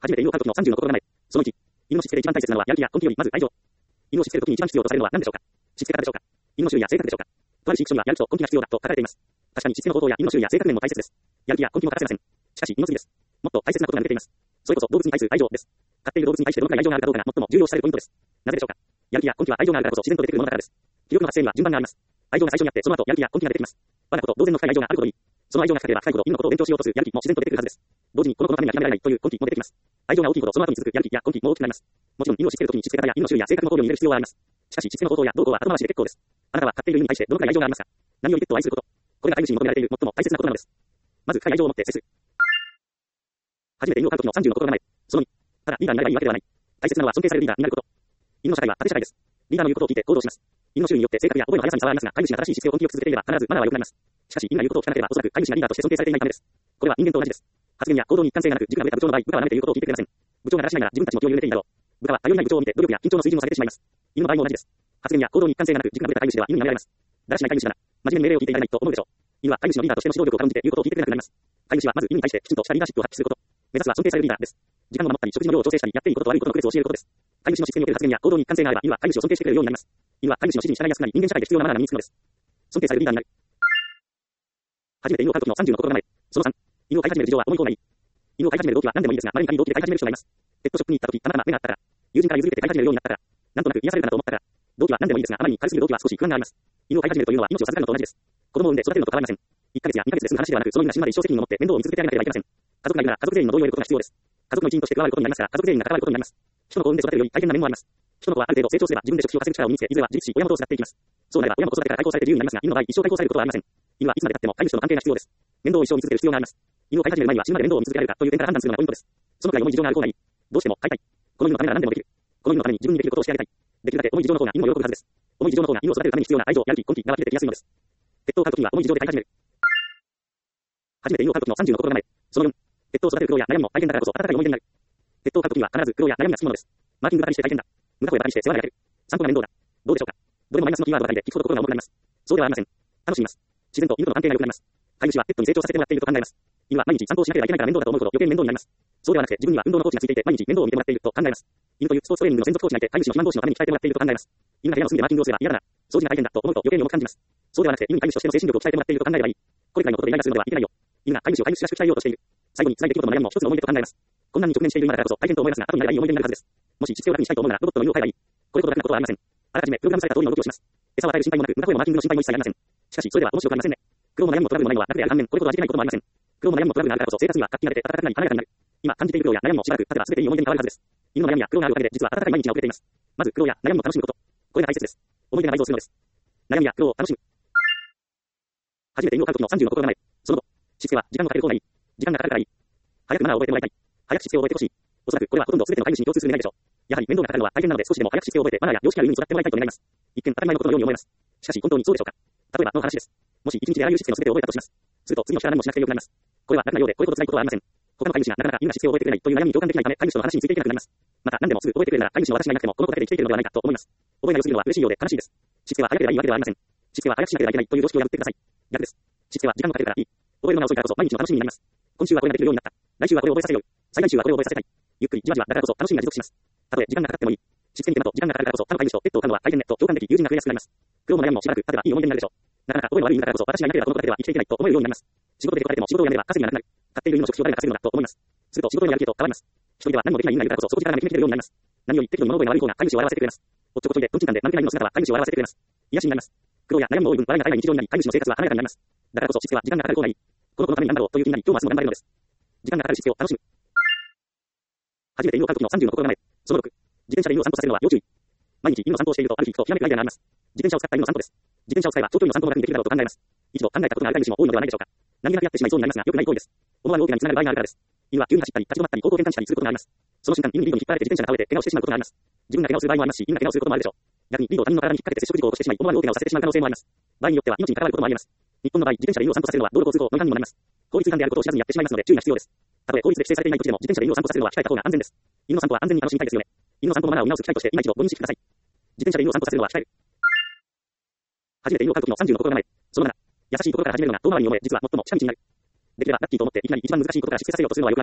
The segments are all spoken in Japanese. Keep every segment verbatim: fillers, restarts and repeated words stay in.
初めて犬を飼う時のさんじゅうの心構え。そのいち、犬のしつけで一番大切なのはやる気や根気よりまず愛情。犬をしつける時に一番必要とされるのは何でしょうか。しつけ方でしょうか。犬の種類や性格でしょうか。とある飼育所にはやる気と根気が必要だと書かれています。確かにしつけの方法や犬の種類や性格面も大切です。やる気や根気も欠かせません。しかし、二の次です。もっと大切なことが抜けています。それこそ動物に対する愛情です。飼っている動物に対してどのくらい愛情があるかどうかが最も重要視されるポイントです。なぜでしょうか。やる気や根気は愛情があるからこそ自然と出てくるものだからです。気力の発生には順番があります。愛情が最初にあって、その後やる気や根気が出てきます。我がこと同然の深い愛情があることに、その愛情が深ければ深いほど犬のことを勉強しようとするやる気も自然と出てくるはずです。同時にこの子のためには諦められないという根気も出てきます。愛情が大きいほどその後に続くやる気や根気も大きくなります。もちろん犬をしつけるときにしつけ方や犬の種類や性格の考慮に入れる必要はあります。しかししつけの方法や動向は後回しで結構です。あなたは飼っている犬に対してどのくらい愛情がありますか。何よりペットを愛すること。これが飼い主に求められている最も大切なことなのです。まず深い愛情を持って接する。初めて犬を飼うときのさんじゅうの心構え。そのに、ただリーダーになればいいわけではない。大切なのは尊敬されるリーダーになること。犬の社会は縦社会です。リーダーの言うことを聞いて行動します。犬の種類によって性格や覚えの速さに差はありますが、飼い主が正しいしつけを根気よく続けていれば必ずマナーは良くなります。しかし犬が言うことを聞かなければおそらく飼い主がリーダーとして尊敬されていないためです。これは人間と同じです。発言や行動に一貫性がなく、軸がぶれた部長の場合、部下は舐めて言うことを聞いてくれません。部長がだらしないなら自分たちも気を揺れていいだろう。部下は頼りない部長を見て努力や緊張の水準を下げてしまいます。犬の場合も同じです。発言や行動に一貫性がなく、軸がぶれた飼い主では犬に舐められます。だらしない飼い主なら、真面目に命令を聞いていられないと思うでしょう。犬は飼い主のリーダーとしての指導力を軽んじて言うことを聞いてくれなくなります。飼い主はまず犬に対してきちんとしたリーダーシップを発揮すること。目指すは尊敬されるリーダーです。時間を守ったり、食事の量を調整したり、やっていいことと悪いことの区別を教えることです。飼い主のしつけにおける発言や行動に一貫性があれば、犬は飼い主を尊敬してくれるようになります。犬は飼い主の指示に従いやすくなり、人間社会で必要なマナーが身につくのです。尊敬されるリーダーになる。初めて犬を飼う時のさんじゅうの心構え。そのさん、犬を飼い始める事情は思いと同じ。犬を飼い始める動機は何でもいいですが、ある意味動機で飼い始める人がいます。ペットショップに行った時、たまたま目があったから、友人から譲り受けて飼い始めるようになったから、なんとなく癒されるかなと思ったから、動機は何でもいいですが、あまりに軽すぎる動機は少し不安があります。犬を飼い始めるというのは命を授かるのと同じです。子供を産んで育てるのと変わりません。いっかげつやにかげつで済む話ではなく、その犬が死ぬまで一生責任を持って面倒を見続けてあげなければいけません。家族がいるなら家族全員の同意を得ることが必要です。家族の一員として加わることになりますから、家族全員が関わることになります。人の子を産んで育てるより大変な面もあります。人の子はある程度成長すれば自分で食費を稼ぐ力を身につけ、いずれは自立し親元を育っていきます。そうなれば親も子育てから解放されて自由になりますが、犬の場合一生解放されることはありません。犬はいつまで経っても飼い主との関係が必要です。面倒を一生見続ける必要があります。犬を飼い始める前には死ぬまで面倒を見続けられるかという点から判断するのがポイントです。そのくらい重い事情がある方がいい。どうしても飼いたい。この犬のためなら何でもできる。この犬のために自分にできることをしてあげたい。できるだけ重い事情の方が犬を喜ぶはずです。重い事情の方が犬を育てるために必要な愛情、やる気、根気が湧き出てきやすいのです。ペットを飼うときには重い事情で飼い始める。初めて犬を飼うときのさんじゅうの心構え。そのよん、ペットを育てる苦労や悩みも大変だからこそ温かい思い出になる。ペットを飼うときには必ず苦労や悩みがつきものです。マーキングばかりして大変だ。無駄声ばかりして世話が焼ける。散歩が面倒だ。どうでしょうか。どれもマイナスのキーワードばかりで聞くほど心が重くなります。そうではありません。楽しみます。自然と犬との関係が良くなります。飼い主はペットに成長させてもらっていると考えます。犬は毎日散歩をしなければいけないから面倒だと思うほど余計に面倒になります。そうではなくて自分には運動のコーチがついていて毎日面倒を見てもらっていると考えます。犬というスポーツトレーニングの専属コーチがいて飼い主の肥満防止のために鍛えてもらっていると考えます。犬が部屋の隅でマーキングをすれば嫌だな。掃除が大変だと思うと余計に重く感じます。そうではなくて犬に飼い主としての精神力を鍛えてもらっていると考えればいい。これくらいのことでイライラするのではいけないよ。犬が飼い主を飼い主らしく鍛えようとしている。最後に辛い出来事の悩みも一つの思い出と考えます。困難に直面している今だからこそ大変と思いますが、後になればいい思い出になるはずです。もししつけを楽にしたいと思うならロボットの犬を飼えばいい。これほど楽なことはありません。あらかじめプログラムされた通りの動きをします。餌を与える心配もなく、無駄声のマーキングの心配も一切ありません。しかしそれでは面白くありませんね。苦労も悩みもトラブルもないのは楽である反面、これほど味気ないこともありません。苦労も悩みもトラブルがあるからこそ生活には活気が出て温かくなり華やかになる。今感じている苦労や悩みもしばらく経てば全ていい思い出に変わるはずです。犬の悩みや苦労があるおかげで実は温かい毎日が遅れています。まず苦労や悩みを楽しむこと。これが大切です。思い出が倍増するのです。悩みや苦労を楽しむ。初めて犬を飼う時のさんじゅうの心構え。その後、しつけは時間をかける方がいい。時間がかかるからいい。早くマナーを覚えてもらいたい。早くしつけを覚えてほしい。おそらくこれはほとんど全ての飼い主に共通する願いでしょう。やはり面倒がかかるのは大変なので少しでも早くしつけを覚えてマナーや良識ある犬に育ってもらいたいと願います。一見当たり前のことのように思えます。しかし本当にそうでしょうか。例えばの話です。もし一日であらゆるしつけの全てを覚えたとします。すると次の日から何もしなくてよくなります。これは楽なようでこれほど辛いことはありません。他の飼い主がなかなか犬がしつけを覚えてくれないという悩みに共感できないため飼い主との話についていけなくなります。また何でもすぐ覚えてくれるなら飼い主の私がいなくてもこの子だけで生きていけるのではないかと思います。覚えが良すぎるのは嬉しいようで悲しいです。しつけは早ければいいわけではありません。しつけは早くしなければいけないという常識を破ってください。逆です。しつけは時間をかけるからいい。覚えるのが遅いからこそ毎日の楽しみになります。今週はこれができるようになった。来週はこれを覚えさせよう。再来週はこれを覚えさせたい。ゆっくりじわじわだからこそ楽しみが持続します。たとえ時間がかかってもいい。しつけに手間と時間がかかるからこそ他の飼い主とペットを飼うのは大変ねと共感でき友人が増えやすくなります。苦労も悩みもしばらく経てばいい思い出になるでしょう。なかなか覚えの悪い犬だからこそ私がいなければこの子だけでは生きていけないと思えるようになります。仕事で壊れても仕事を辞めれば稼ぎがなくなる。飼っている犬の食費を誰が稼ぐのだと思います。すると仕事のやる気へと変わります。一人では何もできない犬がいるからこそ底力がなく決めているようになります。何より適度に物覚えの悪い方が飼い主を笑わせてくれます。おっちょこちょいでどんちんかんで間抜けな犬の姿は飼い主を笑わせてくれます。癒しになります。苦労や悩みも多い分笑いが絶えない日常になり飼い主の生活は華やかになります。だからこそしつけは時間がかかる方がいい。この子のために頑張ろうという気になり今日も明日も頑張れるのです。時間がかかるしつけを楽しむ。初めて犬を飼う時のさんじゅうの心構え。そのろく、自転車で犬を散歩させるのは要注意。毎日犬の散歩をしているとある日ふとひらめくアイデアがあります。自転車を使った犬の散歩です。自転車を使えば長距離の散歩が楽にできるだろうと考えます。一度考えたことがある飼い主も多いのではないでしょうか。何気なくやってしまいそうになりますが良くない行為です。思わぬ大きな道につながる場合があるからです。犬は急に走ったり立ち止まったり方向転換したりすることがあります。その瞬間犬にリードに引っ張られて自転車が倒れて怪我をしてしまうことがあります。自分が怪我をする場合もありますし犬が怪我をすることもあるでしょう。逆にリードを他人の体に引っ掛けて接触事故を起こしてしまい思わぬ大怪我をさせてしまう可能性もあります。場合によっては命に関わることもあります。日本の場合自転車で犬を散歩させるのは道路交通法の違反にもなります。法律違反であることを知らずにやってしまいますので注意が必要です。たとえ法律で規制されていない土地でも自転車で犬を散歩させるのは控えた方が安全です。犬の散歩は安全に楽しみたいですよね。犬の散歩のマナーを見直す機会として今一度ご認識ください。自転車で犬を散歩させるのは控える。初めて犬を飼う時のさんじゅうの心構え。そのなな、優しいところから始めるのが遠回りに思え実は最も近道になる。できればラッキーと思っていきなり一番難しいことからしつけさせようとするのは良くありません。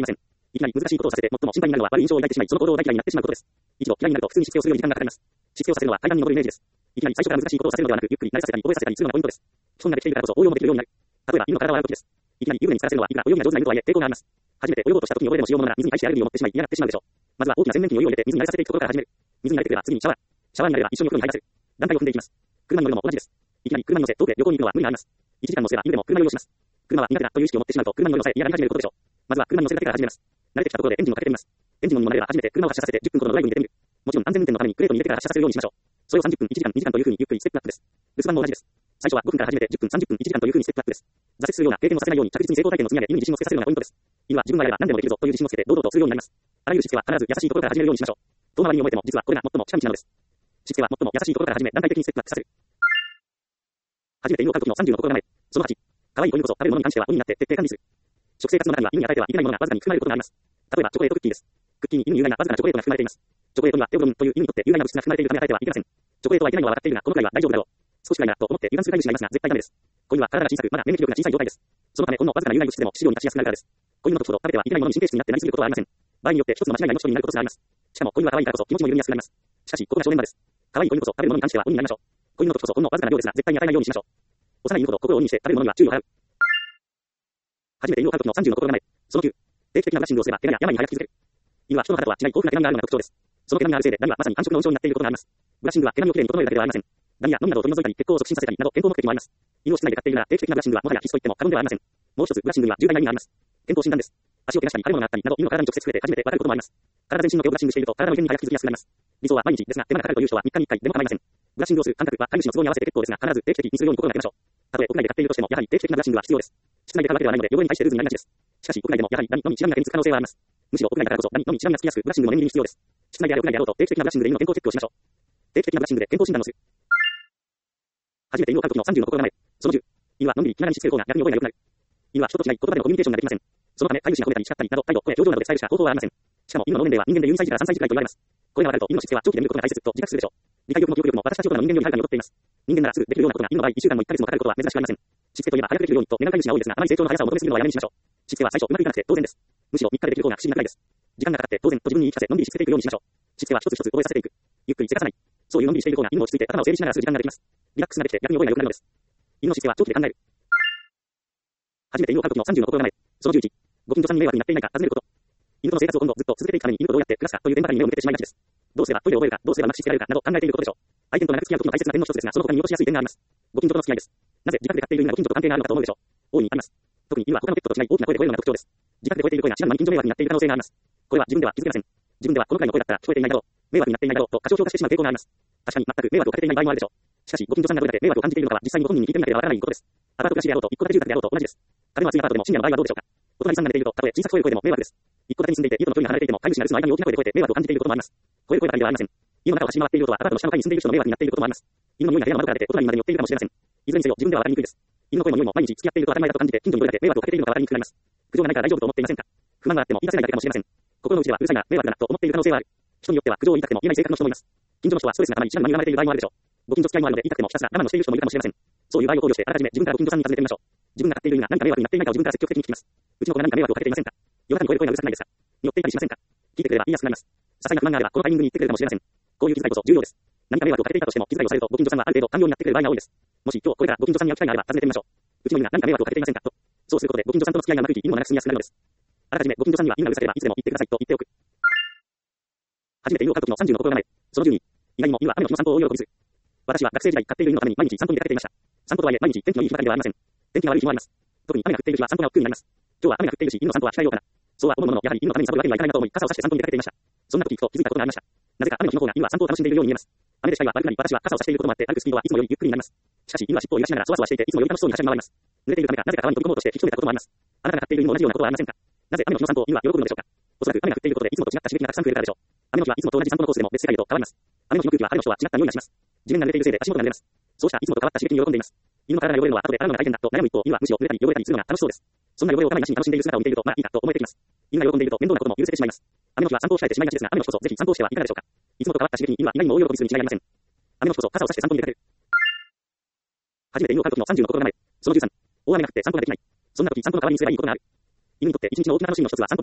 いきなり難しいことをさせて最も心配になるのは悪い印象を抱いてしまい、その行動を大嫌いになってしまうことです。一度嫌いになると普通にしつけをするように時間がかかります。しつけをさせるのは階段に登るイメージです。いきなり最初から難しいことをさせるのではなく、ゆっくり慣れさせたり覚えさせたりするのがポイントです。基本ができているからこそ応用もできるようになる。例えば、犬の体を洗うときです。いきなり湯船に浸らせるのはいくら泳ぎが上手な犬とはいえ抵抗があります。初めて泳ごうとしたときに溺れでもしようものなら水に対してアレルギーを持ってしまい嫌がってしまうでしょう。まずは大きな洗面器にお湯を入れて水に慣れさせていくところから始める。水に慣れてくれば次にシャワー。シャワーになれば一緒にお風呂に入らせる。段階を踏んでいきます。車に乗るのも同じです。いきなり車に乗せ、遠くへ旅行に行くのは無理があります。いちじかん乗せば犬でも車酔いをします。車は苦手だという意識を持ってしまうと車に乗るのさえ嫌がり始めることでしょう。まずは車に乗せるだけから始めます。慣れてきたところでエンジンをかけてみます。エンジンのにも慣れれば初めて車を発車させてじゅっぷんほどのドライブに出てみる。もちろん安全運転のためにクレートに入れてから発車させるようにしましょう。それをさんじゅっぷん、いちじかん、にじかんというふうにゆっくりステップアップです。留守番も同じです。最初はごふんから始めてじゅっぷん、さんじゅっぷん、いちじかんというふうにステップアップです。挫折するような経験をさせないように着実に成功体験を積み上げ、犬に自信をつけさせるのがポイントです。犬は自分がやれば何でもできるぞという自信をつけて堂々とするようになります。あらゆるしつけは必ず優しいところから始めるようにしましょう。遠回りに思えても実はこれが最も近道なのです。しつけは最も優しいところから始め段階的にステップアップさせる。初めて犬を飼う時のさんじゅうの心構え。そのはち、可愛い子犬こそ食べるものに関しては鬼になって徹底管理する。食生活の中には犬に与えてはいけないものがわずかに含まれることがあります。例えばチョコレートクッキーです。クッキーに犬に有害なわずかなチョコレートが含まれています。チョコレートにはテオブロミンという犬にとって有害な物質が含まれているため与えてはいけません。チョコレートはいけないのは分かっているが、このくらいは大丈夫だろう。少しくらいならと思って油断する飼い主がいますが絶対ダメです。子犬は体が小さく、まだ免疫力が小さい状態です。そのためほんのわずかな有害物質でも致死量に達しやすくなるからです。子犬の時ほど食べてはいけないものに神経質になってなりすぎることはありません。場合によって一つ間違いない命取りになることがあります。しかも子犬は可愛いからこそ気持ちも緩みやすくなります。しかしここが正念場です。可愛い子犬こそ食べるものに関しては鬼になりましょう。子犬の時こそほんのわずかな量ですが絶対に与えないようにしましょう。幼い犬ほど心を鬼にして食べるものには注意を払う。初めて犬を飼う時のさんじゅうの心構え。そのきゅう、定期的なブラッシングをすれば怪我や病に早く気づける。犬は人の肌とは違い豊富な毛並みがあるのが特徴です。その毛並みがあるせいでダニはまさに繁殖の温床になっていることがあります。ブラッシングは毛並みをきれいに整えるだけではありません。ダニやノミなどを取り除いたり血行を促進させたりなど健康目的もあります。犬を室内で飼っているなら定期的なブラッシングはもはや必須と言っても過言ではありません。もう一つブラッシングには重大な意味があります。健康診断です。足を怪我したり食べ物があったりなど犬の体に直接触れて初めてわかることもあります。体全身の毛をブラッシングしていると体の異変に早く気づきやすくなります。理想は毎日ですが手間がかかるという人はみっかにいっかいでも構いません。ブラッシングをする間隔は飼い主の都合に合わせて結構ですが必ず定期的にするように心がけましょう。たとえ屋内で飼っているとしてもやはり定期的なブラッシングは必要です。室内で飼うわけではないので汚れに対してルーズになりがちです。しかし屋内でもやはりダニのみ血がみが手につく可能性はあります。むしろ屋内だからこそダニのみ血がみがつきやすくブラッシングも念入りに必要です。室内であれ屋内であろうと定期的なブラッシングで犬の健康チェックをしましょう。定期的なブラッシングで健康診断をする。初めて犬を飼う時のさんじゅうの心構え。そのじゅう、犬はのんびり気長にしつける方が逆に覚えが良くなる。犬は人と違い言葉でのコミュニケーションができません。そのため飼い主が褒めたり叱ったりなど態度、声、表情などで伝えるしか方法はありません。しかも犬の脳年齢は人間でじゅうにさい児からさんさい児くらいと言われます。これが分かると犬のしつけは長期で見ることが大切と自覚するでしょう。理解力も記憶力も私たちような人間よりはるかに劣っています。人間ならすぐできるようなことが犬の場合いっしゅうかんもいっかげつもかかることは珍しくありません。しつけといえば早くできるようにと願う飼い主が多いですが、あまり成長の速さを求めすぎるのはやめにしましょう。しつけは最初うまくいかなくて当然です。むしろみっかでできる方が不思議なくらいです。時間がかかって当然と自分に言い聞かせのんびりしつけていくようにしましょう。しつけは一つ一つ覚えさせていく。ゆっくりせかさない。そういうのんびりしている方が犬を落ち着いて頭を整理しながらする時間ができます。リラックスができて逆に覚えが良くなるのです。犬のしつけは長期で考える。初めて犬を飼う時のさんじゅうの心構え。そのじゅういち、ご近所さんに迷惑になっていないか尋ねること。犬との生活を今後ずっと続けていくために犬とどうやって暮らすかという電波に目を向けてしまいがちです。どうすればトイレを覚えるか、どうすればうまくしつけられるかなど考えていることでしょう。相手と長く付き合う時の大切な点の一つですが、その他に見落としやすい点があります。ご近所との付き合いです。なぜ自宅で飼っている犬がご近所と関係があるのかと思うでしょう。大いにあります。特に犬は他のペットと違い大きな声で吠えるのが特徴です。自宅で吠えている声が知らぬ間に近所迷惑になっている可能性があります。これは自分では気づけません。自分ではこのくらいの声だったら聞こえていないだろう。迷惑になっていないだろうと過小評価してしまう傾向があります。確かに全く迷惑をかけていない場合もあるでしょう。しかしご近所さんがどれだけ迷惑を感じているのかは実際にご本人に聞いてみなければわからないことです。アパート暮らしであろうと一戸建て住宅であろうと同じです。壁の厚いアパートでも深夜の場合はどうでしょうか。お隣さんが寝ているとたとえ小さく吠える声でも迷惑です。一戸建てに住んでいて家との距離が離れていても飼い主が留守の間に大きな声で吠えて迷惑を感じていることもあります。吠える声ばかりではありません。家の中を走り回っている音はアパートの下の階に住んでいる人の迷惑になっていることもあります。犬の匂いが部屋の窓から出てお隣まで寄っているかもしれません。いずれにせよ自分ではわかりにくいです。犬の声も匂いも毎日付き合っていると当たり前だと感じて近所にどれだけ迷惑をかけているのかわかりにくくなります。苦情がないから大丈夫と思っていませんか。不満があっても言い出せないだけかもしれません。心の内ではうるさいな、迷惑だなと思っている可能性はある。人によっては苦情を言いたくても言えない性格の人もいます。近所の人はストレスがたまに一番に睨まれている場合もあるでしょう。ご近所付き合いもあるので言いたくてもひたすら我慢をしている人もいるかもしれません。そういう場合を考慮してあらかじめ自分からご近所さんに尋ねてみましょう。自分が飼っている犬が何か迷惑になっていないかを自分から積極的に聞きます。うちの子が何か迷惑をかけていませんか。夜中に吠える声がうるさくないですか。匂っていたりしませんか。聞いてくれば言いやすくなります。些細な不満があればこのタイミングに言ってくれるかもしれません。こういう気遣いこそ重要です。何か迷惑をかけていたとしても気遣いをされるとご近所さんはある程度寛容になってくれる場合が多いです。もし今日これからご近所さんに会う機会があれば尋ねてみましょう。うちの犬が何か迷惑をかけていませんかと。そうすることでご近所さんとの付き合いがうまくいき犬も長く住みやすくなるのです。あらかじめご近所さんには犬がうるさければいつでも言ってくださいと言っておく。初めて犬を飼う時のさんじゅうの心構え。そのじゅうに、意外にも犬は雨の日の散歩を大喜びする。私は学生時代飼っている犬のために毎日散歩に出かけていました。散歩とはいえ毎日天気のいい日ばかりではありません。天気が悪い日もあります。特に雨が降っている日は散歩が億劫になります。今日は雨が降っているし犬の散歩は控えようかな。そうは思うもののやはり犬のために散歩だけにはいかないなと思い傘を差して散歩に出かけていました。そんな時ふと気づいたことがありました。なぜか雨の日の方が犬は散歩を楽しんでいるように見えます。雨で視界は悪くなり私は傘を差していることもあって歩くスピードはいつもよりゆっくりになります。しかし犬は尻尾を揺らしながらそわそわしていていつもより楽しそうに走り回ります。濡れているためかなぜか川に飛び込もうとして引き止めたこともあります。あなたが飼っている犬も同じようなことはありませんか。なぜ雨の日の散歩を犬は喜ぶのでしょうか。おそらく雨が降っていることでいつもと違った刺激がたくさん増えるからでしょう。雨の日はいつもと同じ散歩のコースでも別世界へと変わります。雨の日の空気は晴れの日とは違った匂いがします。地面が濡れているせいで足元が濡れます。そうしたいつもと変わった刺激に喜んでいます。犬の体が汚れるのは後で洗うのが大変だと悩む一方、犬はむしろ濡れたり汚れたりするのが楽しそうです。そんな汚れを我慢なしに楽しんでいる姿を見ているとまあいいかと思えてきます。犬が喜んでいると面倒なことも許せてしまいます。雨の日は散歩を控えてしまいがちですが、雨の日こそぜひ散歩をしてはいかがでしょうか。いつもと変わった刺激に犬は意外にも大喜びするに違いありません。雨の日こそ傘を差して散歩に出かける。初めて犬を飼う時のさんじゅうの心構え。そのじゅうさん、大雨が降って散歩ができない。そんな時散歩の代わりにすればいいことがある。犬にとって一日の大きな楽しみの一つは散歩です。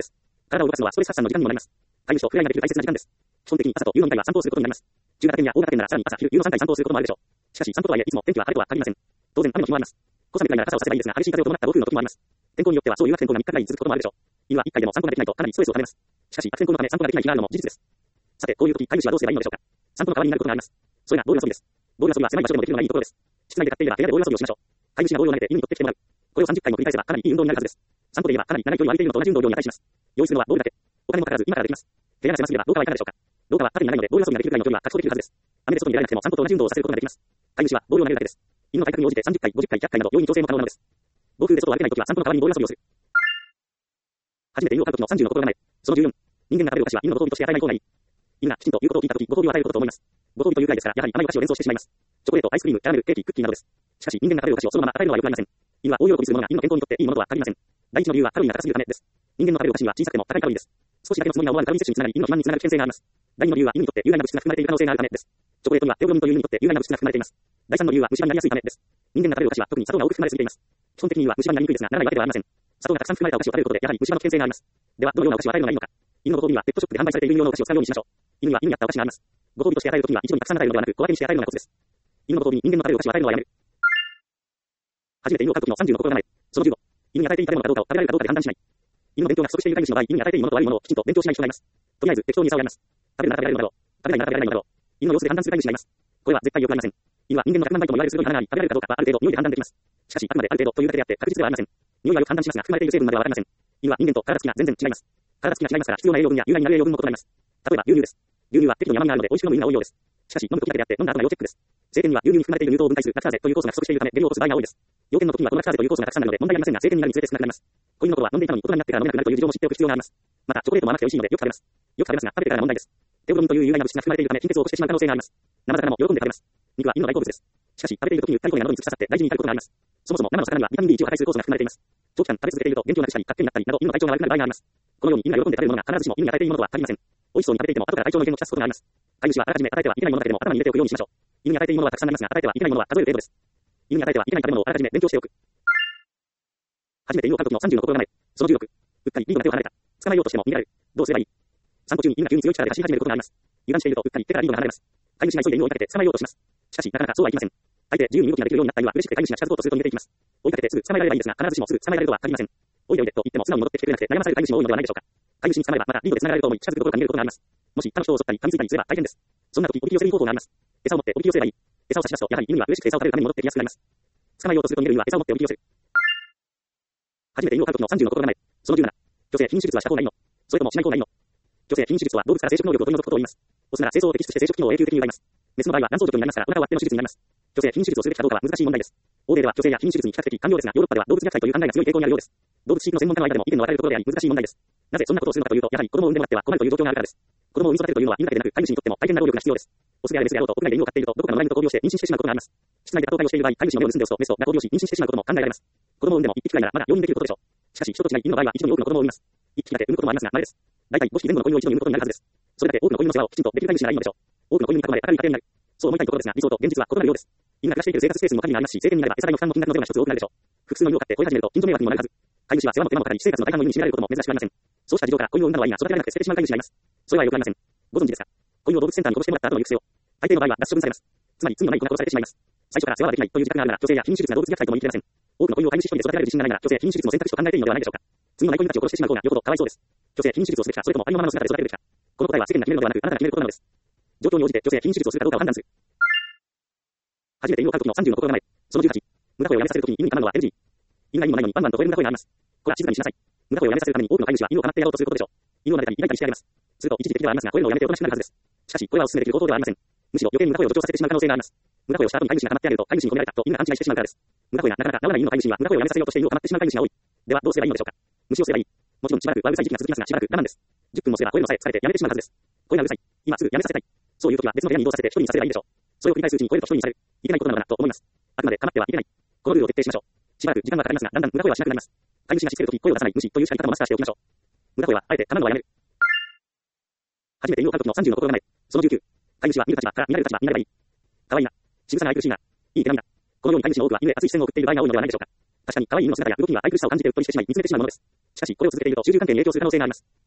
体を動かすのはストレス発散の時間にもなります。飼い主と触れ合いができる大切な時間です。基本的に朝と夕のにかいは散歩をすることになります。中型犬や大型犬ならさらに朝、昼、夕のさんかい散歩をすることもあるでしょう。しかし散歩とはいえいつも天気は晴れとは限りません。当然雨の日もあります。小雨くらいなら傘をさせばいいですが、激しい風を伴った暴風雨の時もあります。天候によってはそういう悪天候がみっかぐらい続くこともあるでしょう。犬はいっかいでも散歩ができないとかなりストレスをためます。しかし悪天候のため散歩ができない日があるのも事実です。さて、こういう時飼い主はどうすればいいのでしょうか。散歩の代わりになることがあります。それがボール遊びです。ボール遊びは狭い場所でもできるのがいいところです。室内で飼っていれば部屋でボール遊びをしましょう。飼い主がボールを投げて犬に取ってきてもらう。これをさんじゅっかいも繰り返せばかなりいい運動になるはずです。散歩で言えばかなり長い距離を歩いているのと同じ運動量に値します。用意するのはボールだけ。お金もかからず今からできます。部屋が狭すぎれば廊下はいかがでしょうか。廊下は縦に長いのでボール遊びができるくらいの距離は確保できるはずです。雨で外に出られなくても散歩と同じ運動をさせることができます。飼い主はボールを投げるだけです。犬の体格に応じてさんじゅっかい、ごじゅっかい、ひゃっかいなど容易に調整も可能なのです。暴風で外を歩けないときは散歩の代わりにボール遊びをする。初めて犬を飼うときのさんじゅうの心構え。そのじゅうよん。人間が食べるお菓子は犬のご褒美として与えない方がいい。犬がきちんと言うことを聞いたとき、ご褒美を与えることと思います。ご褒美というくらいですから、やはり甘いお菓子を連想してしまいます。チョコレート、アイスクリーム、キャラメル、ケーキ、クッキーなどです。しかし人間が食べるお菓子をそのまま与えるのは良くありません。犬は大喜びするものが犬の健康にとっていいものとは限りません。第一の理由はカロリーが高すぎるためです。人間の食べるお菓子には小さくても高いカロリーです。少しだけのつもりが思わぬカロリー摂取につながり、犬の肥満につながる危険性があります。第二の理由は犬にとって有害な物質が含まれている可能性があるためです。チョコレートにはテオブロミンという犬にとって有害な物質が含まれています。第三の理由は虫歯になりやすいためです。人間が食べるお菓子は特に砂糖が多く含まれすぎています。基本的に犬は虫歯になりにくいですが、ならないわけではありません。砂糖がたくさん含まれたお菓子を食べることでやはり虫歯の危険性があります。では、どのようなお菓子を与えるのがいいのか。犬のご褒美にはペットショップで販売されている犬用のお菓子を使うようにしましょう。犬には犬に合ったお菓子があります。ご褒美として与えるときには一度にたくさん与えるのではなく、小分けにして与えるのがコツです。犬のご褒美に人間の食べるお菓子を与えるのはやめる。初めて犬を飼うときのさんじゅうの心構え。そのじゅうご。犬に与えていい食べ物かどうかを食べられるかどうかで判断しない。犬の勉強が不足している飼い主の場合、犬に与えていいものと悪いものをきちんと勉強しない人がいます。とりあえず適当に餌をやります。食べるなら食べられるのだろう。食べないなら食べられないのだろう。犬の様子で判断する飼い主がいます。これは絶対良くありません。犬は人間のひゃくまんばいとも言われる鋭い鼻があり、食べられるかどうかはある程度匂いで判断できます。しかし、あくまである程度というだけであって確実ではありません。匂いはよく判断しますが、含まれている成分まではわかりません。犬は人間と体つきが全然違います。体つきが違いますから必要な栄養分や有害になる栄養分も異なります。例えば牛乳です。牛乳は適度に甘みがあるので美味しく飲む犬が多いようです。しかし、飲む時だけであって飲んだ後が要チェックです。成犬には牛乳に含まれている乳糖を分解するラクターゼという酵素が不足しているため下痢を起こす場合が多いです。幼犬の時にはこのラクターゼという酵素がたくさんなので問題ありませんが、成犬になるにつれて少なくなります。子犬の頃は飲んでいたのに大人になってから飲めなくなるという事情も知っておく必要があります。また、チョコレートも甘くて美味しいのでよく食べます。よく食べますが、食べてからが問題です。テオブロミンという有害な物質が含まれているため貧血を起こしてしまう可能性があります。生魚も喜んで食べます。肉は犬の大好物です。しかし、食べている時にうっかり声が喉に突き刺さって大事に至ることがあります。そもそも生の魚にはビタミン ビーワン を破壊する酵素が含まれています。長期間食べ続けていると元気をなくしたり、活気になったりなど犬の体調が悪くなる場合があります。このように犬が喜んで食べるものが必ずしも犬に与えていいものとは限りません。美味しそうに食べていても後から体調の異変をきたすことがあります。飼い主はあらかじめ与えてはいけないものだけでも頭に入れておくようにしましょう。犬に与えていいものはたくさんありますが、与えてはいけないものは数える程度です。犬に与えてはいけない食べ物をあらかじめ勉強しておく。初めて犬を飼う時のさんじゅうの心構え。そのじゅうろく。うっかりリードが手を離れた。捕まえようとしても逃げられる。どうすればいい？散歩中に犬が急に強い力で走り始めることがあります。油断しているとうっかり手からリードが離れます。飼い主が急いで犬を追いかけて捕まえようとします。しかし、なかなかそうはいきません。大抵自由に動きができるようになった犬は嬉しくて飼い主が近づこうとすると逃げていきます。追いかけてすぐ捕まえられればいいですが、必ずしもすぐ捕まえられるとは限りません。おいでおいでと言っても素直に戻ってきてくれなくて悩まされる飼い主も多いのではないでしょうか。飼い主に捕まえばまたリードで繋がれると思い近づくところから逃げることがあります。もし他の人を襲ったり噛みついたりすれば大変です。そんな時おびき寄せる方法があります。餌を持っておびき寄せればいい。餌を差し出すとやはり犬は嬉しくて餌を食べるために戻ってきやすくなります。捕まえようとすると逃げる犬は餌を持っておびき寄せる。初めて犬を飼う時のさんじゅうの心構え。そのじゅうなな。女性避妊手術はした方がいいの？それともしない方がいいの？女性避妊手術は動物から生殖能力を取り除くことを言います。オスなら精巣を摘出して生殖機能を永久的に奪います。メスの場合は卵巣除去になりますからお腹を割っての手術になります。女性避妊手術をするべきかどうかは難しい問題です。欧米では女性や避妊手術に比較的寛容ですが、ヨーロッパでは動物虐待という考えが強い傾向にあるようです。動物飼育の専門家の間でも意見の分かれるところであり難しい問題です。なぜそんなことをするのかというと、やはり子供を産んでもらっては困るという状況があるからです。子供を産み育てるというのは犬だけでなく飼い主にとっても大変な労力が必要です。オスであれメスであろうと屋外で犬を飼っているとどこかの野良犬と交尾をして妊娠してしまうことがあります。室内で多頭飼いをしている場合、飼い主の目を盗んでオスとメスとが交尾をし妊娠してしまうことも考えられます。子供を産んでも一匹くらいならまだ容認できることでしょう。しかし人と違い犬の場合は一度に多くの子供を産みます。一匹だけ産むこともありますが、稀です。大体ご匹前後の子犬を一度に産むことになるはずです。それだけ多くの子犬の世話をきちんとできる飼い主ならいいのでしょう。多くの子犬に囲まれ明るい家庭になる。そう思いたいところですが、理想と現実は異なるようです。犬が暮らしている生活スペースにも限りがありますし、成犬になれば餌代の負担も金額のゼロが一つ多くなるでしょう。複数の犬を飼って吠え始めると近所迷惑にもなるはず。飼い主は世話も手間もかかり、私生活の大半の犬に占められることも珍しくありません。そうした事情から子犬を産んだのはいいが育てられなくて捨ててしまう飼い主がいます。それはよくありません。ご存知ですか？子犬を動物センターに殺してもらった後の行く末を。大抵の場合は脱処分されます。つまり罪のない子が殺されてしまいます。最初から世話はできないという自覚があるなら、女性や避妊手術が動物虐待とも言い切れません。多くの子犬を飼い主一人で育てられる自信がないなら、女性避妊手術の選択肢を考えていいのではないでしょうか。罪のない子犬たちを殺してしまう方がよほどかわいそうです。女性避妊手術をすべきか、それともありのままの姿で育てるべきか。この答えは世間が決めるのではなく、あなたが決めることなのです。状況に応じて女性避妊手術をするかどうかを判断する。初めて犬を飼う時のさんじゅうの心構え。そのじゅうはち。無駄声をやめさせる時に犬に噛むのは エヌジー。犬が犬もないのにバンバンと吠える無駄声があります。これは静かにしなさい。無駄声をやめさせるために多くの飼い主は犬を構ってやろうとすることでしょう。犬を撫でたり抱いたりしてあげます。すると一時的ではありますが、吠えるのをやめておとなしくなるはずです。しかし、これはお勧めできる方法ではありません。むしろ余計に無駄声を助長させてしまう可能性があります。無駄声をした後に飼い主が構ってあげると飼い主に込められたと犬が勘違いしてしまうからです。無駄声がなかなか治らない犬の飼い主には無駄声をやめさせようとして犬を構ってしまう飼い主が多い。ではどうすればいいのでしょうか。無視をすればいい。もちろんしばらくはうるさい時期が続きますが、しばらく我慢です。じゅっぷんもすれば声のさえ疲れてやめてしまうはずです。声がうるさい。今すぐやめさせたい。そういう時は別の部屋に移動させて一人にさせればいいでしょう。それを繰り返すうちに声と一人にされる。いけないことなのだと思います。あくまで構ってはいけない。このルールを徹底しましょう。しばらく時間はかかりますが、だんだん無駄声はしなくなります。飼い主がしつけるとき声を出さない無視という叱り方もマスターしておきましょう。無駄声はあえて噛むのはやめる。初めて犬を飼うときのさんじゅうの心構え。そのじゅうきゅう。飼い主は見る立場から見られる立場になればいい。可愛いな。仕草が愛くるしいな。いい手紙だ。このように飼い主の多くは犬へ熱い視線を送っている場合が多いのではないでしょうか。確かに可愛い犬の姿や動きには愛くるしさを感じてうっとりしてしまい見つめてしまうものです。しかしこれを続けていると主従関係に影響する可能性があります。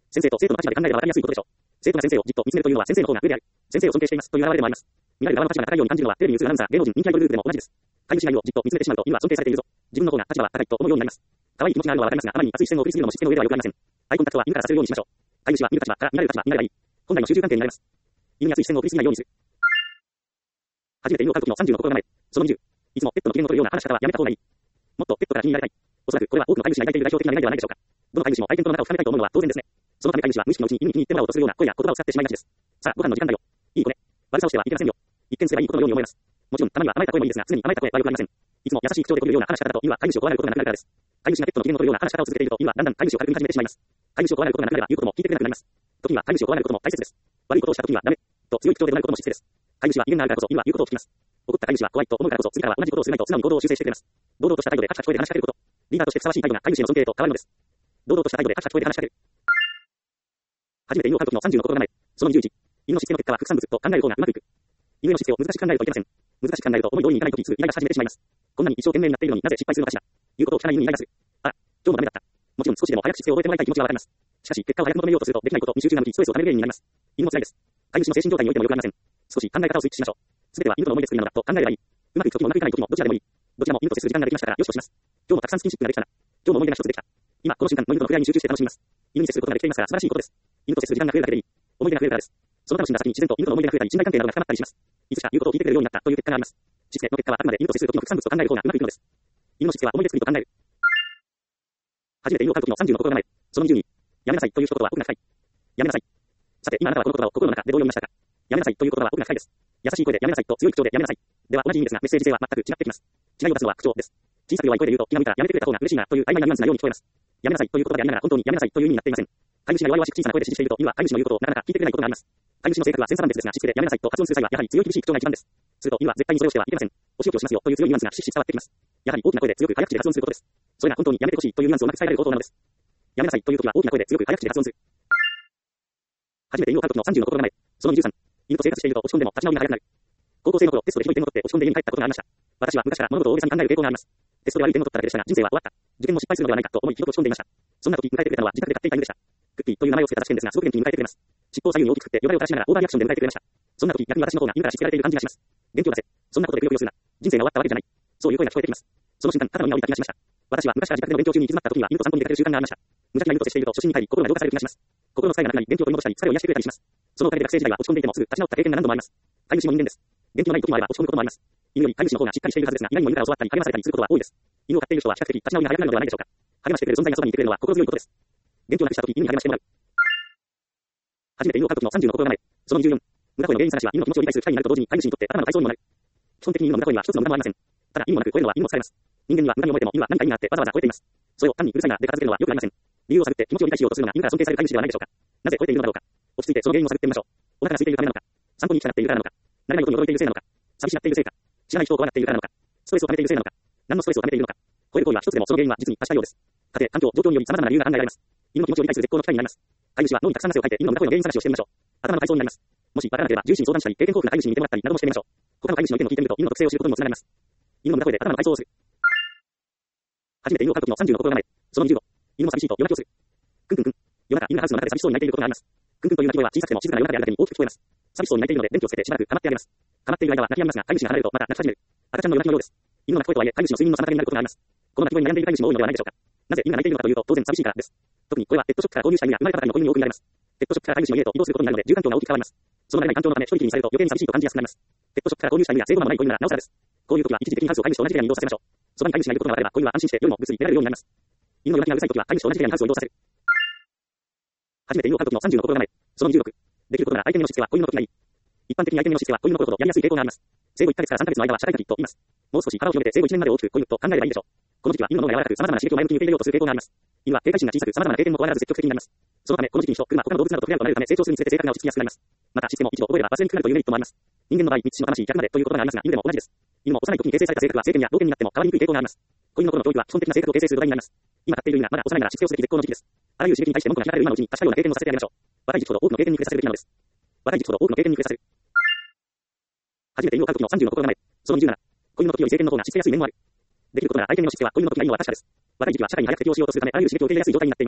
先生と生徒の立場で考えればわかりやすいことでしょう。生徒が先生をじっと見つめるというのは先生の方が上である。先生を尊敬していますという表れでもあります。見られる側の立場が高いように感じるのはテレビニュースアナウンサー、芸能人、人気アイドルグループでも同じです。飼い主が犬をじっと見つめてしまうと犬は尊敬されているぞ。自分の方が立場は高いと思うようになります。可愛い気持ちがあるのはわかりますが、あまりに熱い視線を送りすぎるのもしつけの上では良くありません。アイコンタクトは犬からさせるようにしましょう。飼い主は見る立場から見られる立場になればいい。本来の集中関係になれます。犬に熱い視線を送りすぎないようにする。初めて犬を飼う時のさんじゅうの心構え。そのにじゅう。いつもペットの機嫌を取るような話し方はやめた方がいい。もっとペットから気に入られたい。おそらくこれは多くの飼い主が抱いている代表的な願いではないでしょうか。どの飼い主も愛犬との仲を深めたいと思うのは当然ですね。そのため飼い主は無意識のうちに犬に気に入ってもらおうとするような声や言葉を使ってしまいがちです。さあ、ご飯の時間だよ。いい子ね。悪さをしてはいけませんよ。一見すればいいことのように思えます。もちろん、たまには甘えた声もいいですが、常に甘えた声は良くありません。いつも優しい口調で来るような話し方だと犬は飼い主を怖がることがなくなるからです。飼い主がペットの機嫌を取るような話し方を続けていると犬はだんだん飼い主を軽く見始めてしまいます。飼い主を怖がることがなくなれば言うことも聞いてくれなくなります。時には飼い主を怖がることも大切です。悪いことをした時にはダメと強い口調で怒鳴ることも失礼です。飼い主は威厳があるからこそ犬は言うことを聞きます。怒った飼い主は怖いと思うからこそ次からは同じことをするまいと素直に行動を修正してくれます。堂々とした態度でカチカチ声で話しかけること。リーダーとしてふさわしい態度が飼い主への尊敬と変わるのです。堂々とした態度でカチカチ声で話しかける。初めて犬を飼う時のさんじゅうの心構え。そのにじゅういち。犬のしつけの結果は副産物と考える方がうまくいく。犬のしつけを難しく考えるといけません。難しく考えると思い通りにいかないときすぐイライラし始めてしまいます。こんなに一生懸命になっているのになぜ失敗するのかしら。言うことを聞かない犬にイライラする。あ、今日もダメだった。もちろん少しでも早くしつけを覚えてもらいたい気持ちはわかります。しかし結果を早く求めようとするとできないことに集中が向きストレスを溜める原因になります。犬も辛いです。飼い主の精神状態においてもよくありません。少し考え方をスイッチしましょう。すべては犬との思い出作りなのだと考えればいい。うまくいく時もうまくいかない時もどちらでもいい。どちらも犬と接する時間ができましたからよしとします。今日もたくさんスキンシップができたな。今日も思い出が一つできた。今この瞬間の犬との触れ合いに集中して楽しみます。犬に接することができていますから素晴らしいことです。犬と接する時間が増えるだけでいい。思い出が増えるからです。その楽しんだ先に自然と犬との思い出が増えたり信頼関係などが深まったりします。いつしか言うことを聞いてくれるようになったという結果があります。しつけの結果はあくまで犬と接する時の副産物と考える方がうまくいくのです。犬のしつけは思い出作りと考える。初めて犬を飼う時のさんじゅうの心構え。そのにじゅうに。やめなさいという一言は奥が深い。やめなさい。さて今あなたはこの言葉を心の中でどう読みましたか。やめなさいという言葉は奥が深いです。優しい声でやめなさいと強い口調でやめなさい。では同じ意味ですがメッセージ性は全く違ってきます。違いを出すのは口調です。小さく弱い声で言うと気が向いたらやめてくれた方が嬉しいなという曖昧なニュアンスなように聞こえます。やめなさいという言葉でありながら本当にやめなさいという意味になっていません。飼い主が弱々しく小さな声で指示していると犬は飼い主の言うことをなかなか聞いてくれないことがあります。飼い主の性格は千差万別ですがしつけでやめなさいと発音する際はやはり強い厳しい口調が一番です。すると犬は絶対にそれをしてはいけません。お仕置きをしますよという強いニュアンスがひしひし伝わってきます。やはり大きな声で強く早口で発音することです。それが本当にやめてほしいというニュアンスをうまく伝えられる方法なのです。やめなさいというときは大きな声で強く早口で発音する。初めて犬を飼うときのさんじゅうの心構え。そのにじゅうさん。犬と生活していると落ち込んでも立ち直りが早くなる。高校生の頃テストでひどい点を取って落ち込んで家に帰ったことがありました。私は昔から物事を大げさに考える傾向があります。テストで悪い点を取っただけでしたが人生は終わった。受験も失敗するのではないかと思いひどく落ち込んでいました。そんな時迎えてくれたのは自宅で飼っていた犬でした。クッピーという名前を付けた試験ですがすごく元気に迎えてくれます。尻尾を左右に大きく振ってよだれを垂らしながらオーバーリアクションで迎えてくれました。そんな時逆に私の方が犬からしつけられている感じがします。元気を出せ。そんなことでくよくよするな。人生が終わったわけじゃない。そういう声が聞こえてきます。その瞬間肩の荷が下りた気がしました。私は昔から自宅での勉強中に行き詰まった時には犬と散歩に出かける習慣がありました。無邪気な犬と接していると初心に帰り心が浄化される気がします。心の疲れがなくなり元気を取り戻したり疲れを癒してくれたりします。そのおかげで学生時代は落ち込んでいてもすぐ立ち直った経験が何度もあります。飼い主も人間です。元気のない時もあれば落ち込むこともあります。犬より飼い主の方がしっかりしているはずですが、意外にも犬から教わったり励まされたりすることは多いです。犬を飼っている人は比較的立ち直りが早くなるのではないでしょうか。励ましてくれる存在がそばにいてくれるのは心強いことです。元気をなくした時、犬に励ましてもらう。初めて犬を飼う時のさんじゅうの心構え。そのにじゅうよん。無駄声の原因探しは犬の気持ちを理解する機会になると同時に飼い主にとって頭の体操にもなる。基本的に犬の無駄声には一つの無駄もありません。ただ意味もなく吠えるのは犬も疲れます。人間には無駄に覚えても犬は何か意味があってわざわざ吠えています。それを単にうるさいなで片付けるのは良くありません。理由を探って気持ちを理解しようとするのが犬から尊敬される飼い主ではないでしょうか。なぜ吠えているのだろうか。落ち着いてその原因を探ってみましょう。お腹が空いているためなのか。散歩に行きたがっているからなのか。慣れないことに驚いているせいなのか。寂しがっているせいか。知らない人を怖がっているからなのか。ストレスを溜めているせいなのか。何のストレスを溜めているのか。吠える行為は一つでもその原因は実に確かようです。家庭、環境、状況により様々な理由が考えられます。犬の気持ちを理解する絶好の機会になります。飼い主は脳にたくさん汗をかいて犬の無駄声の原因探しをしてみましょう。頭の体操になります。もしわからなければ獣医師に相談したり経験豊富な飼い主に見てもらったりなどもしてみましょう。他の飼い主の意見を聞いてみると犬の特性を知ることにもつながります。犬の無駄声で頭の体操をする。初めて犬を飼う時のさんじゅうの心構え。そのにじゅうご。犬も寂しいと夜泣きをする。くんくんくん。夜中犬がハウスの中で寂しそうに泣いていることがあります。くんくんという鳴き声は小さくても静かな夜中であるだけに大きく聞こえます。寂しそうに泣いているので電気をつけてしばらく構ってあげます。構っている間は泣き止みますが飼い主が離れるとまた泣き始める。赤ちゃんの夜泣きのようです。犬の鳴き声とはいえ飼い主の睡眠の妨げになることがあります。この鳴き声に悩んでいる飼い主も多いのではないでしょうか。なぜ犬が泣いているのかというと当然寂しいからです。特にこれはペットショップから購入した犬が生まれたばかりの子犬に多く見られます。ペットショップから飼い主の家へと移動することになるので住環境が大きく変わります。その慣れない環境のため一人きりにされると余計に寂しいと感じやすくなります。ペットショップから購入した犬が生後間もない子犬ならなおさらです。こういう時は一時的にハウスを飼い主と同じ部屋に移動させましょう。そばに飼い主がいることが分かれば子犬は安心して夜もぐっすり寝られるようになります。犬の夜泣きがうるさい時は飼い主と同じ部屋にハウスを移動させる。初めて犬を飼う時のさんじゅうの心構え。そのにじゅうろく。できることなら相手のしつけは子犬の時がいい。一般的に相手のしつけは子犬の頃ほどやりやすい傾向があります。生後いっかげつからさんかげつの間は社会的と言います。もう少し腹を広げて生後いちねんまで大きく子犬と考えればいいでしょう。この時期は犬の脳が柔らかく様々な刺激を前向きに受け入れようとする傾向があります。犬は警戒心が小さく様々な経験も加わらず積極的になります。そのためこの時期に人、車、他の動物などと触れ合うとなるため成長するにつれて性格が落ち着きやすくなります。またしつけも一度覚えれば忘れにくくなるというメリットもあります。人間の場合、三つの魂逆までという言葉がありますが、犬でも同じです。犬も幼い時に形成された性格は成犬や老犬になっても変わりにくい傾向があります。子犬の頃の教育は基本的な性格を形成する土台になります。今飼っている犬がまだ幼いならしつけをすべき絶好の時期です。あらゆる刺激に対して文句が開かれる今のうちに確かような経験をさせてあげましょう。若い時期ほど多くの経験に触れさせるべきなのです。若い時期ほど多くの経験に触れさせる。初めて犬を飼う時のさんじゅうの心構え。そのにじゅうなな。子犬の時より成犬の方がしつけやすい面もある。できることなら相手のしつけは子犬の時がいいのは確かです。若い時期は社会に早く適応しようとするためあらゆる刺激を受け入れやすい状態になっています。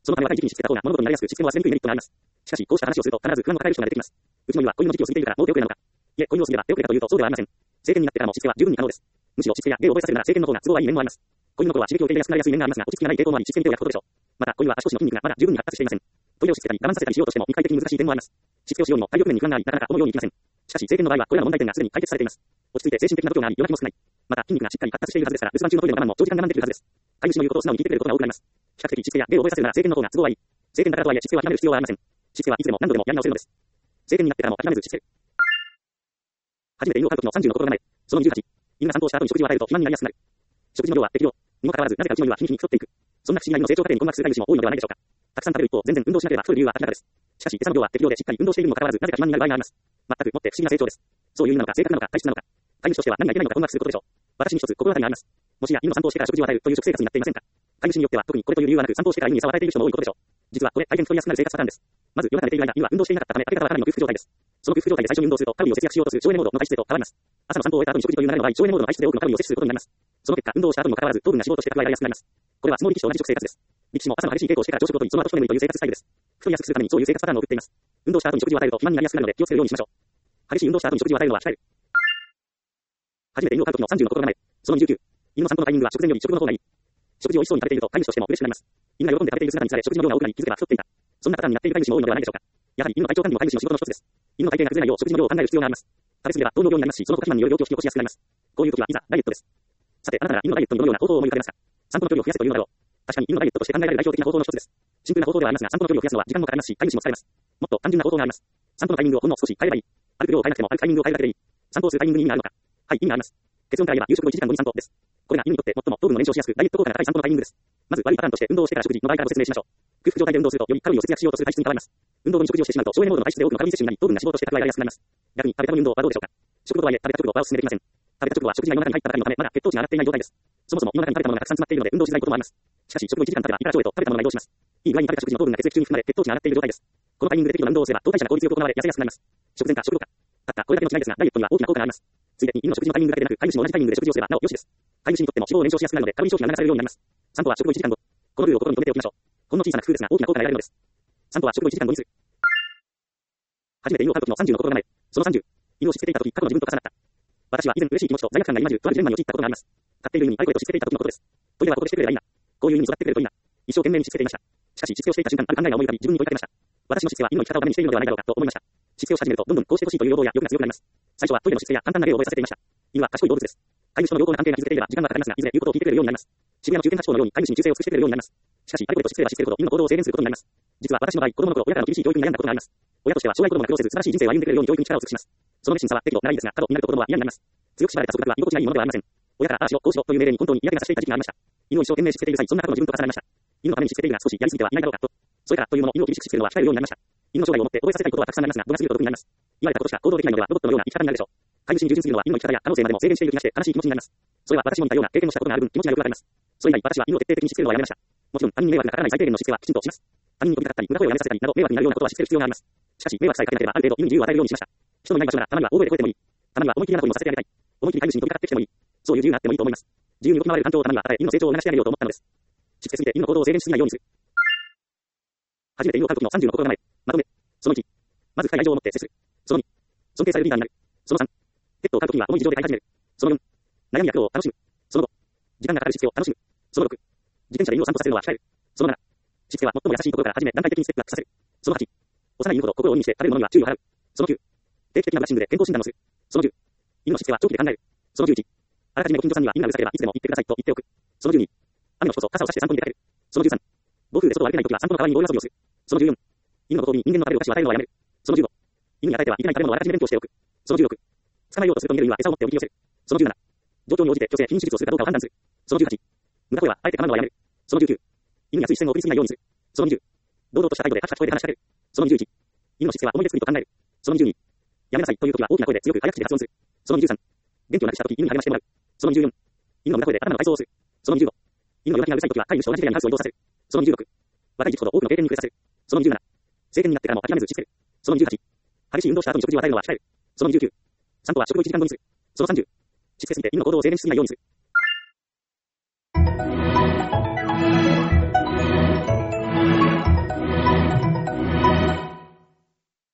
そのため若い時期にしつけた方が物事に慣れやすく、しつけも忘れにくいメリットがあります。しかし、こうした話をすると必ず不安を抱える人が出てきます。うちの犬は子犬の時期を過ぎているからもう手遅れなのか。いえ、子犬を過ぎれば手遅れかというとそうではありません。成犬になってからもしつけは十分に可能です。むしろしつけや芸を覚えさせるなら成犬の方が都合はいい面もあります。子犬の頃は刺激を受け入れやすくなりやすい面がありますが、落ち着きがない傾向もあり、しつけに手を焼くことでしょう。また、子犬は足腰の筋肉がまだ十分に発達していません。トイレをしつけたり我慢させたりしようとしても肉体的に難しい点もあります。しつけをしようにも体力面に不安があり、なかなか思うようにいきません。しかし、成犬の場合はこれらの問題点がすでに解決されています。落ち着いて精神的な度胸があり、弱気も少ない。また、筋肉がしっかり発達しているはずですから、留守番中のトイレの我慢も長時間我慢できるはずです。飼い主の言うことを素直に聞いてくれることが多くなります。比較的しつけや芸を覚えさせるなら成犬の方が都合はいい。成犬だからとはいえしつけを諦める必要はありません。しつけはいつでも何度でもやり直せるのです。成犬になってからも諦めずしつける。初めて犬を飼う時のさんじゅうの心構え。そのにじゅうはち。犬が散歩した後に食事を与えると肥満になりやすくなる。食事の量は適量。にもかかわらず、なぜかうちの犬は日に日に太っていく。そんな不思議な犬の成長過程に困惑する飼い主も多いのではないでしょうか。たくさん食べる一方、全然運動しなければ太る理由は明らかです。しかし、餌の量は適量でしっかり運動しているにもかかわらず、なぜか肥満になる場合があります。全くもって不思議な成長です。そういう意味なのか、性格なのか、体質なのか。飼い主としては何がいけないのか困惑することでしょう。私に一つ心当たりがあります。もしや犬の散歩をしてから食事を与えるという食生活になっていませんか。飼い主によっては特にこれという理由はなく、散歩をしてから犬に餌を与えている人も多いことでしょう。実はこれ大変太りやすくなる生活パターンです。まず夜中寝ている間、犬は運動していなかったため、明け方はかなりの空腹状態です。その空腹状態で最初に運動するとカロリーを節約しようとする省エネモードの体質へと変わります。朝の散歩を終えた後に食事という流れの場合、省エネモードの体質で多くのカロリーを摂取することになります。その結果、運動をした後にもかかわらず糖分が脂肪として蓄えられやすくなります。これは相撲力士と同じ食生活です。力士も朝の激しい稽古をしてから朝食ごとにその後一眠りという生活スタイルです。太りやすくするためにそういう生活パターンを送っています。運動した後に食事を与えると肥満になりやすくなるので気をつけるようにしましょう。激しい運動した後に食事を与えるのは控える。初めて犬を飼う時のさんじゅうの心構え。そのにじゅうきゅう。犬の散歩のタイミングは食前より食後の方がいい。食事を美味しそうに食べていると飼い主としても嬉しくなります。犬が喜んで食べている姿にされ食事の量が多くなり気づけば太っていた。そんなパターンになっている飼い主も多いのではないでしょうか。やはり犬の体調管理も飼い主の仕事の一つです。犬の体型が崩れないよう食事の量を考える必要があります。食べ過ぎれば糖尿病になりますし、その後肥満による病気を引き起こしやすくなります。こういう時はいざダイエットです。さて、あなたなら犬のダイエットにどのような方法を思い浮かべますか。散歩の距離を増やせというのだろう。確かに犬のダイエットとして考えられる代表的な方法の一つです。シンプルな方法ではありますが、散歩の距離を増やすのは時間もかかりますし、飼い主も疲れます。もっと単純な方法があります。散歩のタイミングをほんの少し変えればいい。歩く量を変えなくても歩くタイミングを変えるだけでいい。散歩をするタイミングに意味があるのか。はい、意味があります。結論から言えば夕食後いちじかんごに散歩です。これが犬にとって最も糖分の燃焼しやすくダイエット効果が高い散歩のタイミングです。まず悪いパターンとして運動をしてから食事の場合からご説明しましょう。空腹状態で運動するとよりカロリーを節約しようとする体質に変わります。運動後に食事をしてしまうと省エネモードの体質で多くのカロリー摂取になり糖分が脂肪として蓄えられやすくなります。逆に食べた後に運動はどうでしょうか。食後とはいえ食べた直後はお勧めできません。食べた直後は食事が胃の中に入ったばかりのためまだ血糖値が上がっていない状態です。そもそも胃の中に食べたものがたくさん詰まっているので運動しづらいこともあります。しかし食後いちじかん経てば胃から腸へと食べたものが移動します。いい具合に食べた食事の糖分が血液中に含まれ血糖値が上がっている状態です。このタイミングで適度な運動をすれば糖代謝が効率よく行われ痩せやすくなります。食前か食後か。たったこれだけの違いですがダイエットには大きな効果があります。ついでに犬の食事のタイミングだけでなく飼い主も同じタイミングで食事をすればなお良しです。飼い主にとっても脂肪を燃焼しやすくなるのでカロリー消費が流されるようになります。散歩は食後いちじかんご。このルールを心に留めておきましょう。ほんの小さな工夫ですが大きな効果が得られるのです。散歩は食後いちじかんごにする。初めて犬を飼う時のさんじゅうの心構え。そのさんじゅう。犬をしつけていた時過去の自分と重なった。私は以前嬉しい気持ちと罪悪感が今じゅうとあるジレンマに陥ったことがあります。飼っている犬にあれこれとしつけていた時のことです。トイレはここでしてくれればいいな。こういう犬に育ってくれるといいな。一生懸命にしつけていました。しかししつけをしていた瞬間ある考えが思い浮かび自分に問いかけました。私のしつけは犬の生き方をダメにしているのではないだろうかと思いました。しつけをし始めるとどんどんこうしてほしいという要望や欲が強くなります。最初はトイレのしつけや簡単な例を覚えさせていました。犬は賢い動物です。飼い主との良好な関係が築けていれば時間がかかりますが、いずれ言うことを聞いてくれるようになります。渋谷の中堅八方のように飼い主に忠誠を尽くしてくれるようになります。しかし、あれこれとしつければしつけるほど犬の行動を制限することになります。実は私の場合、子供の頃、親からの厳しい教育に悩んだことがあります。親としては将来子供が苦労せず素晴らしい人生を歩んでくれるように教育に力を尽くします。その熱心さは適度ならいいですが、過度になると子供は嫌になります。強く縛られた束縛は居心地がいいものではありません。親からああしろ、こうしろという命令に本当に嫌気がさせていた時期がありました。犬を一生懸命しつけている際、そんな過去の自分と重なりました。犬のためにしつけているが少しやりすぎてはいないだろうかと。それからというもの、犬を厳しくしつけるのは控えるようになりました。犬の将来をもって覚えさせたいことはたくさんありますが、度が過ぎると毒になります。言われたことしか行動できないのではロボットのような生き方になるでしょう。飼い主に従順すぎるのは犬の生き方や可能性までも制限している気がして悲しい気持ちになります。それは私も似たような経験をしたことがある分気持ちがよくわかります。それ以来私は犬を徹底的にしつけるのをやめました。もちろん他人に迷惑がかからない最低限のしつけはきちんとします。他人に飛びかかったり裏声をやめさせたりなど迷惑になるようなことはしつける必要があります。しかし迷惑さえかけなければある程度犬に自由を与えるようにしました。人のいない場所ならたまには大声で吠えてもいい。たまには思い切りなこともさせてあげたい。思い切り飼い主に飛びかかってきてもいい。そういう自由があってもいいと思います。自由に動き回れる環境をたまには与え犬の成長を促してあげようと思ったのです。しつけすぎて犬の行動を制限しすぎないようにする。初めて犬を飼う時のさんじゅうの心構え。まとめ。そのいち。まず深い愛情を持って接する。そのに。尊敬されるリーダーになる。そのさん。ペットを飼う時には重い事情で飼い始める。そのよん。悩みや苦労を楽しむ。そのご。時間がかかるしつけを楽しむ。そのろく。自転車で犬を散歩させるのは控える。そのなな。しつけは最も優しいところから始め段階的にステップアップさせる。そのはち。幼い犬ほど心を鬼にして食べるものには注意を払う。そのきゅう。定期的なブラッシングで健康診断をする。そのじゅう。犬のしつけは長期で考える。そのじゅういち。あらかじめご近所さんには犬がうるさければいつでも言ってくださいと言っておく。そのじゅうに。雨の日こそ傘を差して散歩に出かける。そのじゅうさん。暴風で外を歩けないときは散歩の代わりにボール遊びをする。そのじゅうよん。犬のご褒美に人間の食べるお菓子を与えるのはやめる。そのじゅうご。犬に与えてはいけない食べ物をあらかじめ勉強しておく。そのじゅうろく。捕まえようとすると逃げる犬は餌を持っておびき寄せる。そのじゅうなな。状況に応じて虚勢、避妊手術をするかどうかを判断する。そのじゅうはち。無駄声はあえて構うのはやめる。そのじゅうきゅう。犬に熱い視線を送りすぎないようにする。そのにじゅう。堂々とした態度でカチカチ声で話しかける。そのにじゅういち。犬のしつけは思い出作りと考える。そのにじゅうに。やめなさいというときは大きな声で強く早口で発音する。そのにじゅうさん。元気をなくしたとき犬に励ましてもらう。そのにじゅうよん。犬の無駄声で頭の体操をする。そのにじゅうご。犬の弱気がうるさいときは飼い主と同じ部屋にハウスを移動させる。そのにじゅうろく。若い時期ほど多くの経験に触れさせる。そのにじゅうなな。成犬になってからも諦めずしつける。そのにじゅうはち。激しい運動した後に食事を与えるのは控える。そのにじゅうきゅう。散歩は食後いちじかんごにする。そのさんじゅう。しつけすぎて犬の行動を制限しすぎないようにする。